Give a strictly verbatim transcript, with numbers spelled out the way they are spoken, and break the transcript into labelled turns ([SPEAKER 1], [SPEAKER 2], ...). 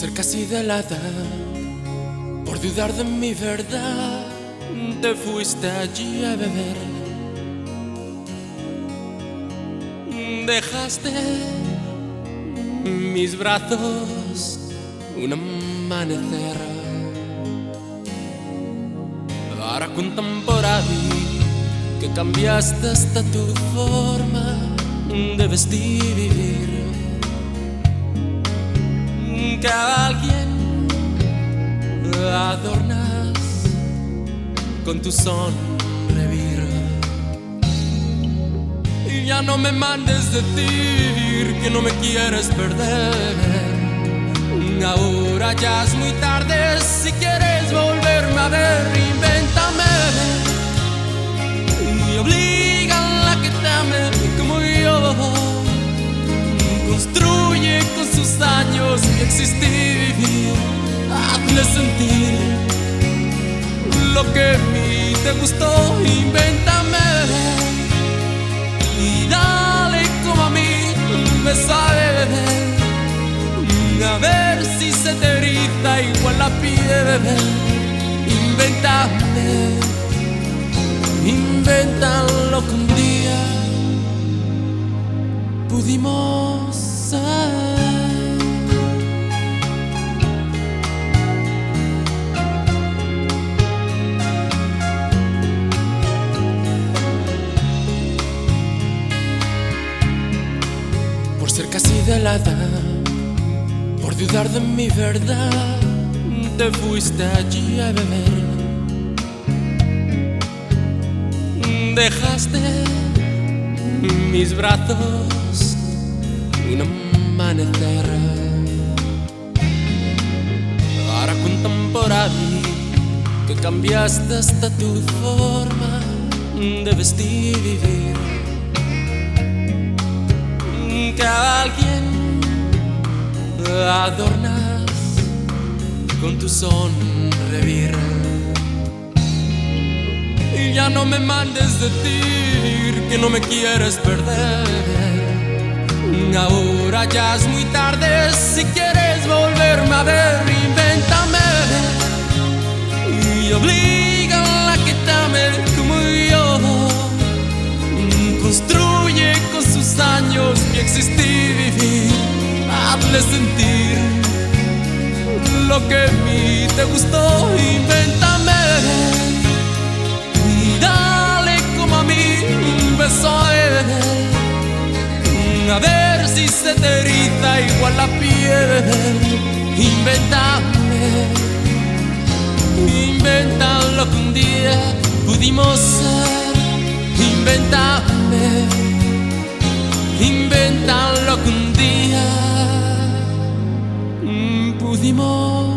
[SPEAKER 1] ser casi de la edad, por dudar de mi verdad, te fuiste allí a beber. Dejaste mis brazos un amanecer. Ahora cuentan por ahí que cambiaste hasta tu forma de vestir y vivir, que a alguien adornas con tu sonreír. Y ya no me mandes decir que no me quieres perder. Ahora ya es muy tarde, si quieres volverme a ver, invéntame y obliga a la que te ame como yo. Construye con sus años mi existir y vivir. Hazle sentir lo que a mí te gustó, invéntame y dale como a mí un beso a beber. A ver si se te eriza igual la piel, bebé. Invéntame, inventa lo que un día pudimos ser. Por ser casi de la edad, por dudar de mi verdad, te fuiste allí a beber. Dejaste mis brazos un amanecer. Ahora cuentan por ahí que cambiaste hasta tu forma de vestir y vivir, que a alguien adornas con tu sonreír. Y ya no me mandes decir que no me quieres perder. Ahora ya es muy tarde, si quieres volverme a ver, invéntame y obliga a la que te ame como yo. Construye con sus años mi existir y vivir. Hazle sentir lo que a mí te gustó, invéntame y dale como a mí un beso a él. A ver si se te eriza igual la piel. Invéntame, inventa lo que un día pudimos ser. Invéntame, inventa lo que un día pudimos